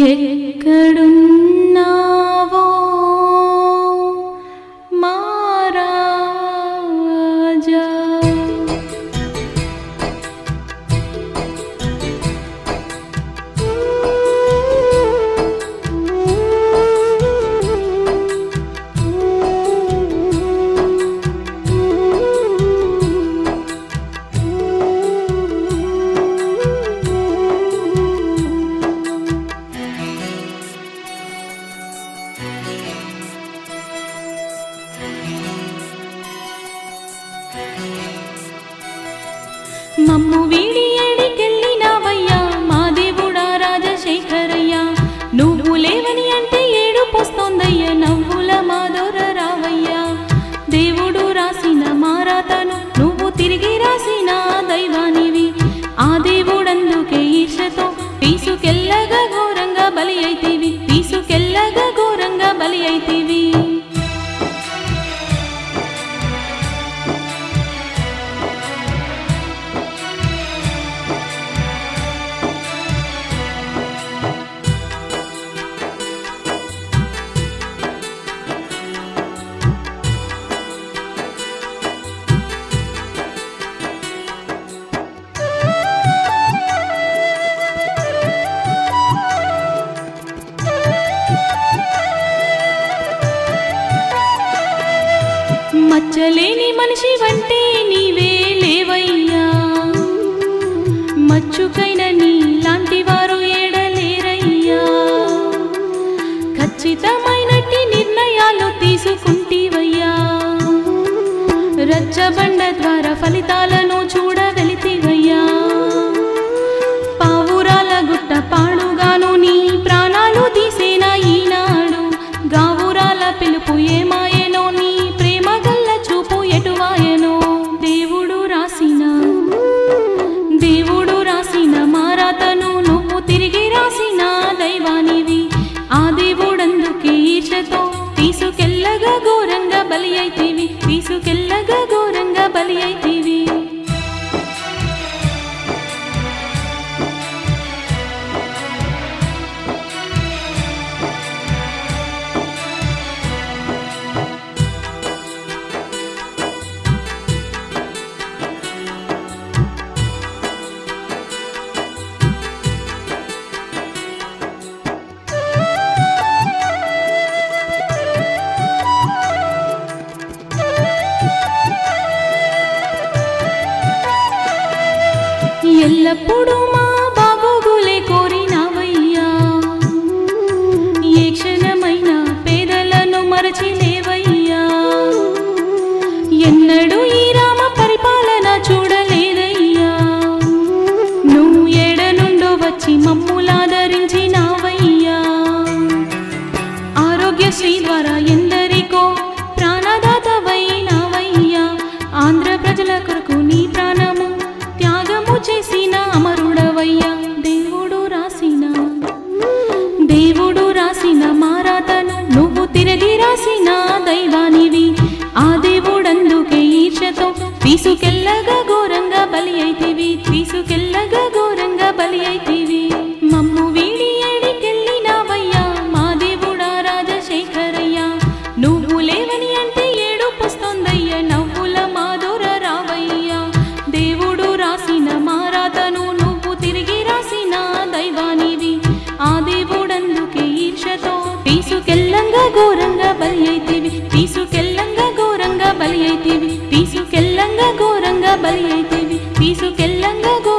ఎక్కడున్నావో మా రాజా, మమ్ము వీడి ఏడికెళ్ళినావయ్యా మా దేవుడా రాజశేఖరయ్యా, నువ్వు లేవని అంటే ఏడుపొస్తోందయ్యా నవ్వుల మాధుర రావయ్యా. దేవుడు రాసిన మారాతను నువ్వు తిరిగి రాసిన దైవానివి, ఆ దేవుడందుకే ఈర్షతో తీసుకెళ్ళగా ఘోరంగా బలి అయితివి, తీసుకెళ్ళగా ఘోరంగా బలి అయితివి. మచ్చలేని మనిషి వంటే నీవే లేవయ్యా, మచ్చుకైన నీలాంటి వారు ఏడలేరయ్యా. ఖచ్చితమైనట్టి నిర్ణయాలు తీసుకుంటివయ్యా, రచ్చబండ ద్వారా ఫలితాలను చూడవెలితివయ్యా. పావురాల గుట్ట పాడుగాను నీ ప్రాణాలు తీసేనా ఈనాడు, గావురాల పిలుపు ఏమాయనో నీ ప్రేమ గల్ల చూపు ఎటువాయనో. దేవుడు రాసిన మారాతను నువ్వు తిరిగి రాసిన దైవానివి, ఆ దేవుడందుకే ఈర్షతో తీసుకెళ్ళగా ఘోరంగా బలి అయితివి, తీసుకెళ్ళగా ఘోరంగా బలి అయితివి. ఎల్లప్పుడూ మా బాగోగులే కోరినావయ్యా, ఏ క్షణమైన పేదలను మరచిలేవయ్యా. ఎన్నడూ ఈ రామ పరిపాలన చూడలేదయ్యా, నువ్వు ఏడ నుండో వచ్చి మమ్ములాదరించినావయ్యా. ఆరోగ్యశ్రీ ద్వారా ఎందరికో ప్రాణదాతవైనావయ్యా, ఆంధ్ర ప్రజల కొరకు నీ ప్రాణము త్యాగము చేసిన అమరుడవయ్యా. దేవుడు రాసిన మారాతను నువ్వు తిరిగి రాసిన దైవానివి, ఆ దేవుడందుకే ఈర్షతో తీసుకెళ్ళగా ఘోరంగా బలి అయితివి, తీసుకెళ్ళగా ఘోరంగా బలి అయితివి. మమ్ము వీడి ఏడికెళ్ళినావయ్యా మా దేవుడా రాజశేఖరయ్యా, నువ్వు లేవని అంటే ఏడుపొస్తోందయ్యా నవ్వుల మాధుర రావయ్యా. దేవుడు రాసిన మారాతను నువ్వు తిరిగి రాసిన దైవానివి, ఆ దేవుడందుకే ఈర్షతో తీసుకెళ్ళంగా ఘోరంగా బలి అయితివి, తీసుకెళ్ళంగా ఘోరంగా బలి అయితివి, తీసుకెళ్ళంగా ఘోరంగా బలి అయితివి, తీసుకెళ్ళంగా